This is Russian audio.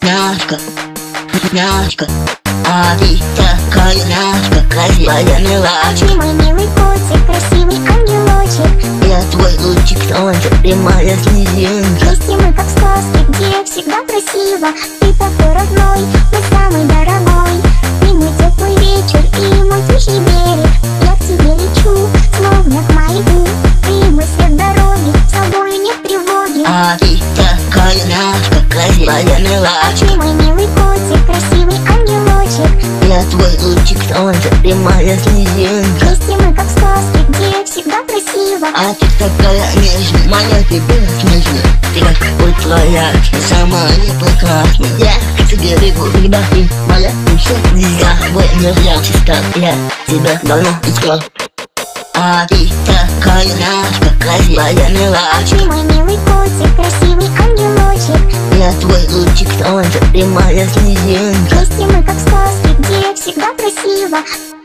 Няшка, няшка, а ты такая няшка, красивая милашка. Ты мой милый котик, красивый ангелочек. Я твой лучик солнца, ты моя снежинка. Вместе мы как в сказке, где всегда красиво. Ты такой родной, мой самый дорогой. Ты мой теплый вечер и мой тихий берег. Я к тебе лечу, словно к маяку. Ты мой свет дороги, с тобой нет тревоги. А ты такая няшка, красивая милашка. Ты мой милый котик, красивый ангелочек. Я твой лучик солнца, ты моя снежинка. Вместе мы как в сказке, где всегда красиво. А ты такая нежная, моя ты белоснежная. Ты как твоя, самая прекрасная. Я к тебе бегу, когда ты моя душа. Я твой нельзя чиста, я тебя давно искал. А ты такая няшка, красивая милашка. Ты мой милый котик, красивый ангелочек. Я твой лучик солнца, ты моя снежинка. Вместе мы как в сказке, где всегда красиво.